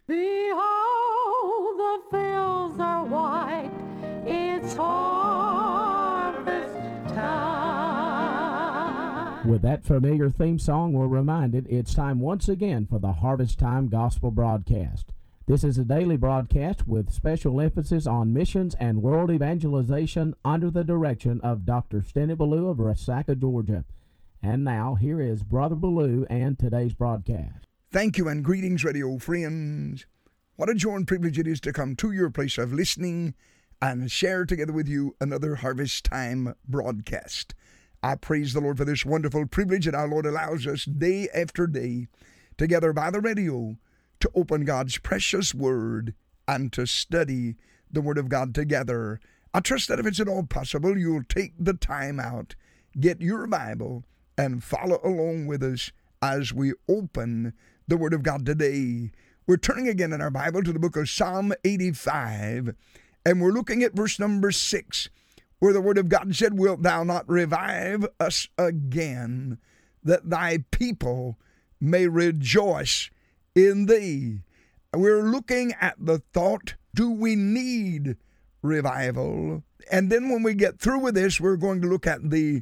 Behold, the fields are white, it's harvest time. With that familiar theme song, we're reminded it's time once again for the Harvest Time Gospel Broadcast. This is a daily broadcast with special emphasis on missions and world evangelization under the direction of Dr. Steny Ballou of Resaca, Georgia. And now, here is Brother Ballou and today's broadcast. Thank you and greetings, radio friends. What a joy and privilege it is to come to your place of listening and share together with you another Harvest Time broadcast. I praise the Lord for this wonderful privilege that our Lord allows us day after day together by the radio to open God's precious Word and to study the Word of God together. I trust that if it's at all possible, you'll take the time out, get your Bible, and follow along with us as we open the Word of God today. We're turning again in our Bible to the book of Psalm 85, and we're looking at verse number 6, where the Word of God said, "Wilt thou not revive us again, that thy people may rejoice in thee?" We're looking at the thought, do we need revival? And then when we get through with this, we're going to look at the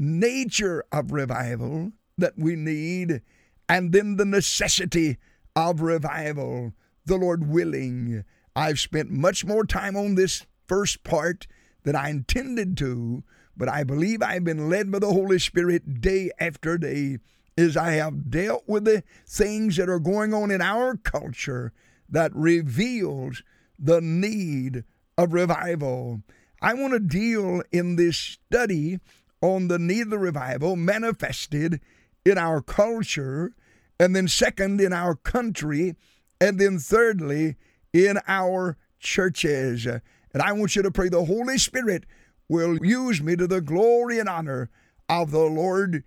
nature of revival that we need, and then the necessity of revival, the Lord willing. I've spent much more time on this first part than I intended to, but I believe I've been led by the Holy Spirit day after day as I have dealt with the things that are going on in our culture that reveals the need of revival. I want to deal in this study on the need of the revival manifested in our culture, and then second, in our country, and then thirdly, in our churches. And I want you to pray the Holy Spirit will use me to the glory and honor of the Lord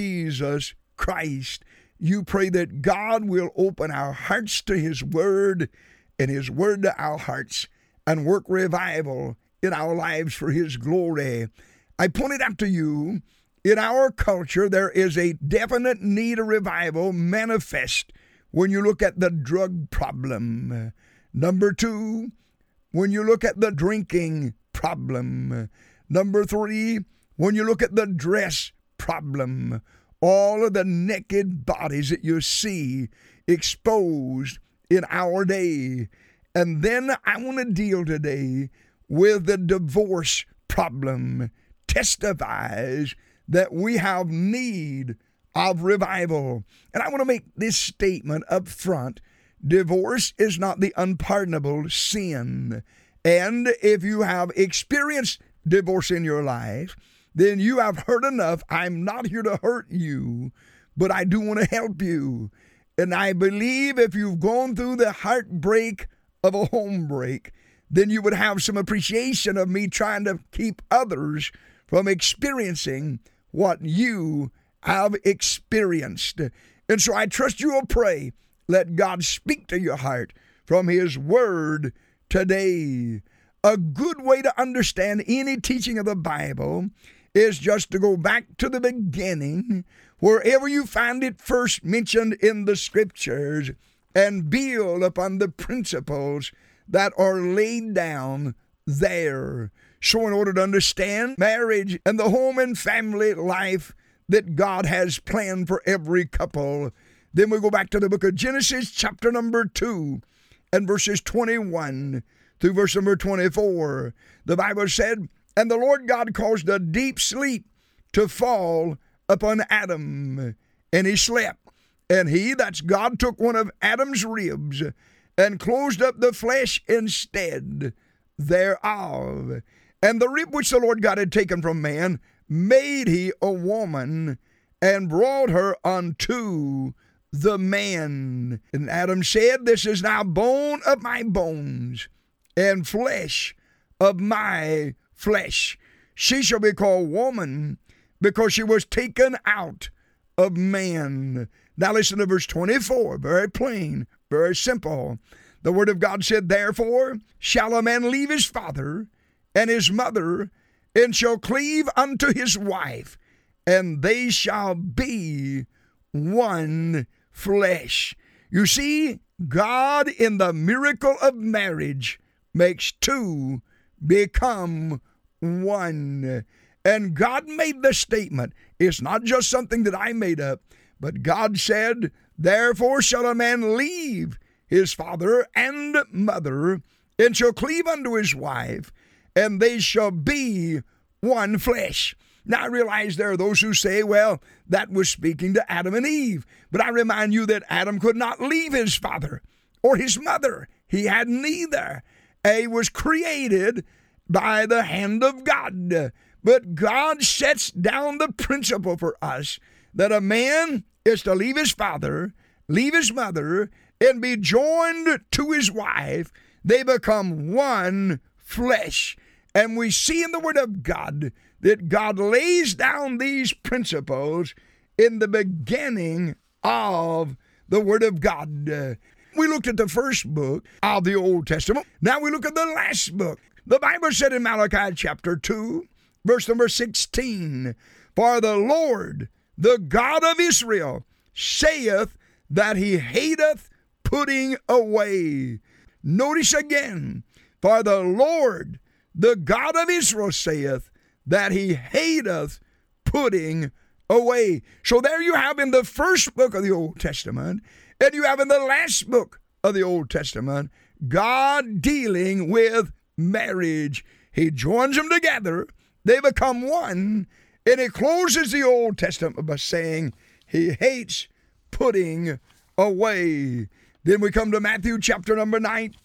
Jesus Christ. You pray that God will open our hearts to His Word and His Word to our hearts and work revival in our lives for His glory. I point it out to you, in our culture, there is a definite need of revival manifest when you look at the drug problem. Number 2, when you look at the drinking problem. Number 3, when you look at the dress problem. All of the naked bodies that you see exposed in our day. And then I want to deal today with the divorce problem. Testifies that we have need of revival. And I want to make this statement up front. Divorce is not the unpardonable sin. And if you have experienced divorce in your life, then you have heard enough. I'm not here to hurt you, but I do want to help you. And I believe if you've gone through the heartbreak of a home break, then you would have some appreciation of me trying to keep others from experiencing what you have experienced. And so I trust you will pray. Let God speak to your heart from His Word today. A good way to understand any teaching of the Bible is just to go back to the beginning, wherever you find it first mentioned in the Scriptures, and build upon the principles that are laid down there. So in order to understand marriage and the home and family life that God has planned for every couple, then we go back to the book of Genesis, chapter number 2, and verses 21 through verse number 24. The Bible said, "And the Lord God caused a deep sleep to fall upon Adam, and he slept. And he," that's God, "took one of Adam's ribs and closed up the flesh instead thereof. And the rib which the Lord God had taken from man made he a woman, and brought her unto the man. And Adam said, This is now bone of my bones, and flesh of my flesh. She shall be called woman, because she was taken out of man." Now listen to verse 24, very plain, very simple. The Word of God said, "Therefore shall a man leave his father and his mother, and shall cleave unto his wife, and they shall be one flesh." You see, God, in the miracle of marriage, makes two become one. And God made the statement. It's not just something that I made up, but God said, therefore shall a man leave his father and mother, and shall cleave unto his wife, and they shall be one flesh. Now I realize there are those who say, well, that was speaking to Adam and Eve. But I remind you that Adam could not leave his father or his mother. He had neither. He was created by the hand of God. But God sets down the principle for us that a man is to leave his father, leave his mother, and be joined to his wife. They become one flesh. And we see in the Word of God that God lays down these principles in the beginning of the Word of God. We looked at the first book of the Old Testament. Now we look at the last book. The Bible said in Malachi chapter 2, verse number 16, for the Lord, the God of Israel, saith that he hateth putting away. Notice again, for the Lord, the God of Israel, saith that he hateth putting away. So there you have in the first book of the Old Testament, and you have in the last book of the Old Testament, God dealing with marriage. He joins them together. They become one. And he closes the Old Testament by saying he hates putting away. Then we come to Matthew chapter number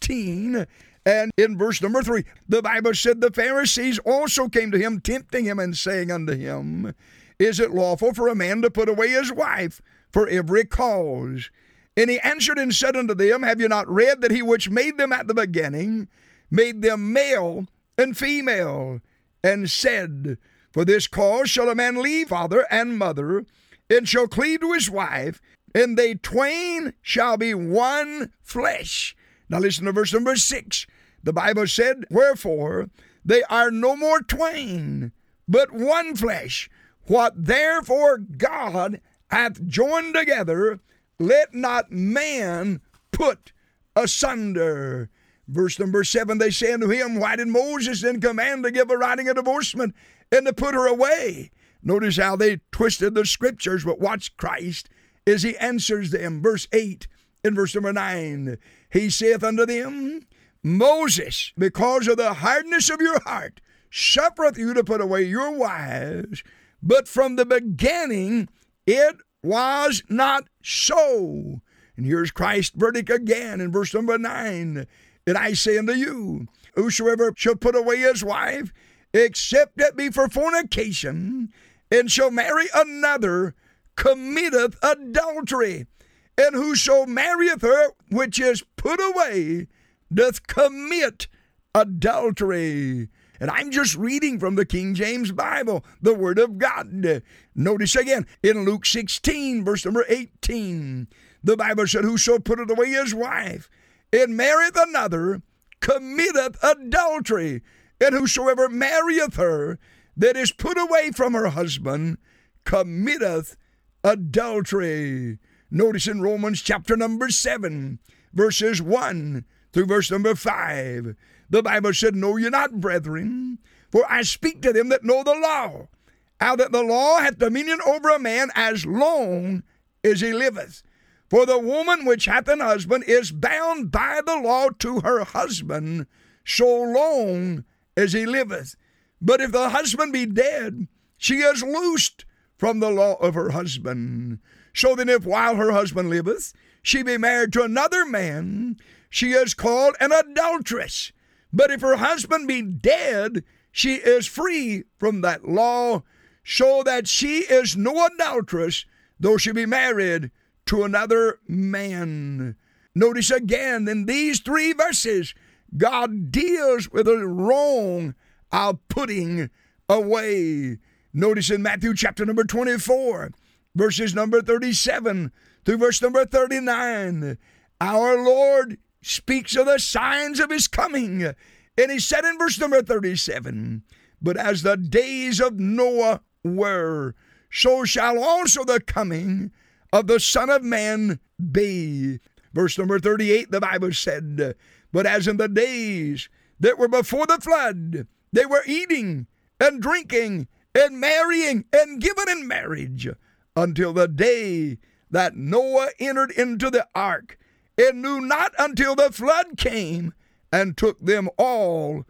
19. And in verse number 3, the Bible said the Pharisees also came to him, tempting him and saying unto him, is it lawful for a man to put away his wife for every cause? And he answered and said unto them, have you not read that he which made them at the beginning made them male and female, and said, for this cause shall a man leave father and mother, and shall cleave to his wife, and they twain shall be one flesh. Now listen to verse number 6. The Bible said, wherefore they are no more twain, but one flesh. What therefore God hath joined together, let not man put asunder. Verse number 7, they say unto him, why did Moses then command to give a writing of divorcement and to put her away? Notice how they twisted the scriptures, but watch Christ as he answers them. Verse 8 and verse number 9, he saith unto them, Moses, because of the hardness of your heart, suffereth you to put away your wives, but from the beginning it was not so. And here's Christ's verdict again in verse number 9. And I say unto you, whosoever shall put away his wife, except it be for fornication, and shall marry another, committeth adultery. And whoso marrieth her which is put away, doth commit adultery. And I'm just reading from the King James Bible, the Word of God. Notice again, in Luke 16, verse number 18, the Bible said, whoso putteth away his wife, and marrieth another, committeth adultery. And whosoever marrieth her that is put away from her husband, committeth adultery. Notice in Romans chapter number 7, verses 1 through verse number 5, the Bible said, know ye not, brethren, for I speak to them that know the law, how that the law hath dominion over a man as long as he liveth. For the woman which hath an husband is bound by the law to her husband so long as he liveth. But if the husband be dead, she is loosed from the law of her husband. So then if while her husband liveth, she be married to another man, she is called an adulteress. But if her husband be dead, she is free from that law, so that she is no adulteress, though she be married to another man. Notice again in these 3 verses, God deals with the wrong of putting away. Notice in Matthew chapter number 24, verses number 37 through verse number 39, our Lord speaks of the signs of his coming. And he said in verse number 37, but as the days of Noah were, so shall also the coming of the Son of Man be. Verse number 38, the Bible said, but as in the days that were before the flood, they were eating and drinking and marrying and giving in marriage until the day that Noah entered into the ark, and knew not until the flood came and took them all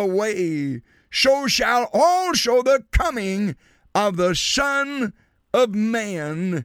away. So shall also the coming of the Son of Man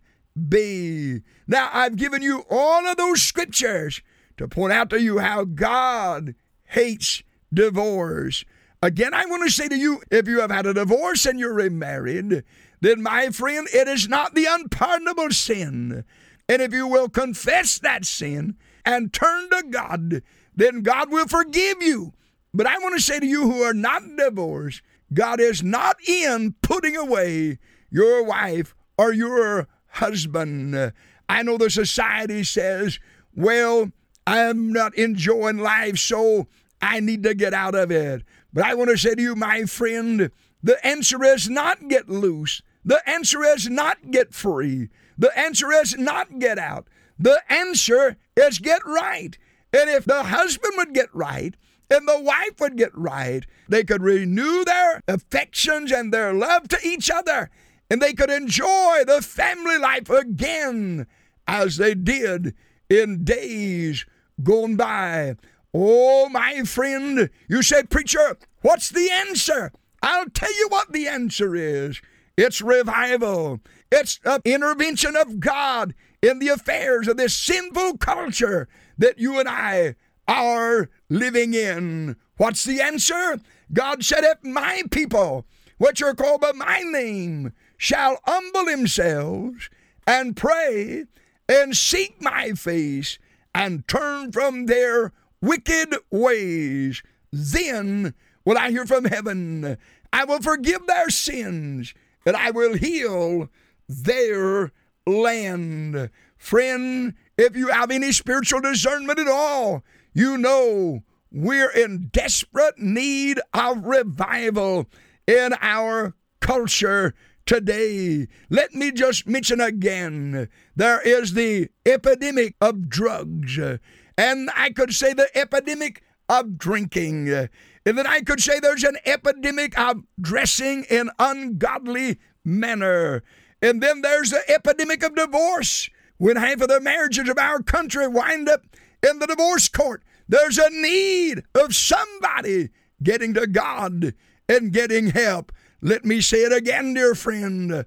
be. Now, I've given you all of those scriptures to point out to you how God hates divorce. Again, I want to say to you, if you have had a divorce and you're remarried, then, my friend, it is not the unpardonable sin. And if you will confess that sin and turn to God, then God will forgive you. But I want to say to you who are not divorced, God is not in putting away your wife or your husband. I know the society says, well, I'm not enjoying life, so I need to get out of it. But I want to say to you, my friend, the answer is not get loose. The answer is not get free. The answer is not get out. The answer is get right. And if the husband would get right and the wife would get right, they could renew their affections and their love to each other, and they could enjoy the family life again as they did in days gone by. Oh, my friend, you say, preacher, what's the answer? I'll tell you what the answer is. It's revival. It's an intervention of God in the affairs of this sinful culture that you and I are living in. What's the answer? God said, if my people, which are called by my name, shall humble themselves and pray and seek my face and turn from their wicked ways, then will I hear from heaven. I will forgive their sins, and I will heal their land. Friend, if you have any spiritual discernment at all, you know we're in desperate need of revival in our culture today. Let me just mention again, there is the epidemic of drugs, and I could say the epidemic of drinking, and then I could say there's an epidemic of dressing in ungodly manner. And then there's the epidemic of divorce. When half of the marriages of our country wind up in the divorce court, there's a need of somebody getting to God and getting help. Let me say it again, dear friend.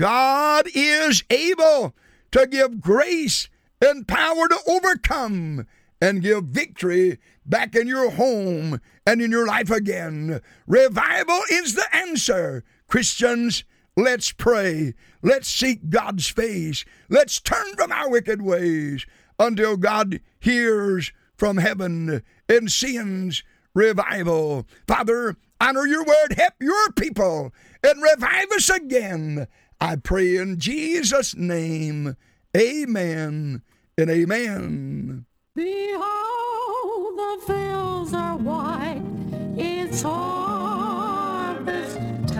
God is able to give grace and power to overcome and give victory back in your home and in your life again. Revival is the answer. Christians, let's pray. Let's seek God's face. Let's turn from our wicked ways until God hears from heaven and sends revival. Father, honor your word. Help your people and revive us again. I pray in Jesus' name. Amen and amen. Behold, the fields are white. It's harvest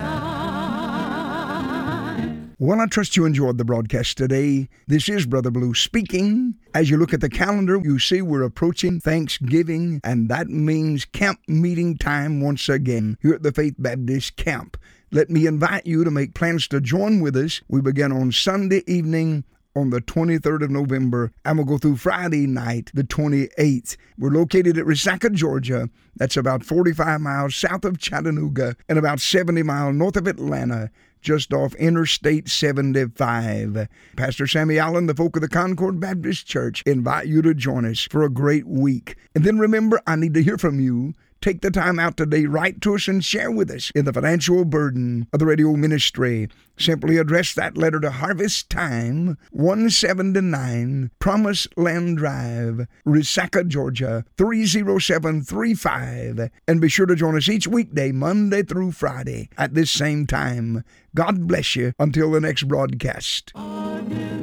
time. Well, I trust you enjoyed the broadcast today. This is Brother Blue speaking. As you look at the calendar, you see we're approaching Thanksgiving, and that means camp meeting time once again here at the Faith Baptist Camp. Let me invite you to make plans to join with us. We begin on Sunday evening on the 23rd of November, and we'll go through Friday night, the 28th. We're located at Resaca, Georgia. That's about 45 miles south of Chattanooga and about 70 miles north of Atlanta, just off Interstate 75. Pastor Sammy Allen, the folk of the Concord Baptist Church, invite you to join us for a great week. And then remember, I need to hear from you. Take the time out today, write to us and share with us in the financial burden of the radio ministry. Simply address that letter to Harvest Time, 179 Promise Land Drive, Resaca, Georgia, 30735. And be sure to join us each weekday, Monday through Friday, at this same time. God bless you until the next broadcast. Amen.